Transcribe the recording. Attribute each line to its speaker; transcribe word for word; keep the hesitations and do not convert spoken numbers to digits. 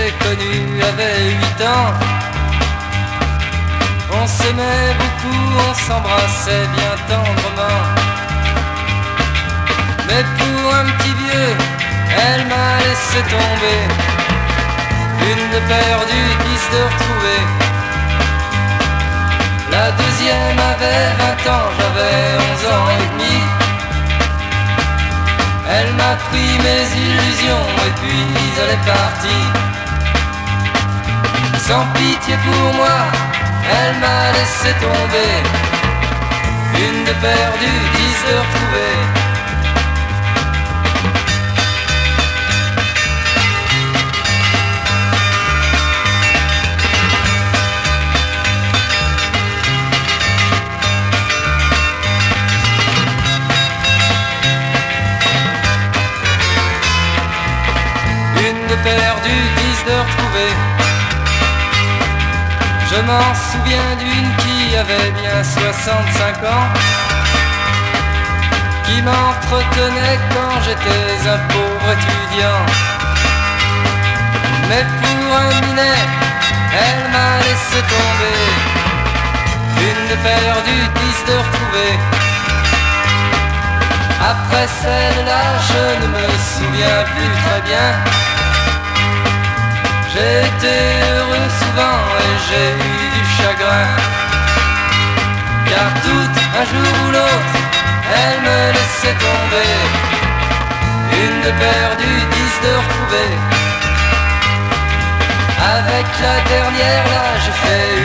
Speaker 1: j'ai connu avait huit ans. On s'aimait beaucoup, on s'embrassait bien tendrement. Mais pour un petit vieux, elle m'a laissé tomber. Une de perdue, dix de retrouvée. La deuxième avait vingt ans, j'avais onze ans et demi. Elle m'a pris mes illusions et puis elle est partie. Sans pitié pour moi, elle m'a laissé tomber. Une de perdue, dix de retrouvée. Perdu, dix de retrouver. Je m'en souviens d'une qui avait bien soixante-cinq ans, qui m'entretenait quand j'étais un pauvre étudiant. Mais pour un minet, elle m'a laissé tomber. Une de perdue, dix de retrouver. Après celle-là, je ne me souviens plus très bien. J'ai été heureux souvent et j'ai eu du chagrin. Car tout, un jour ou l'autre, elle me laissait tomber. Une de perdue, dix de retrouvée. Avec la dernière là, j'ai fait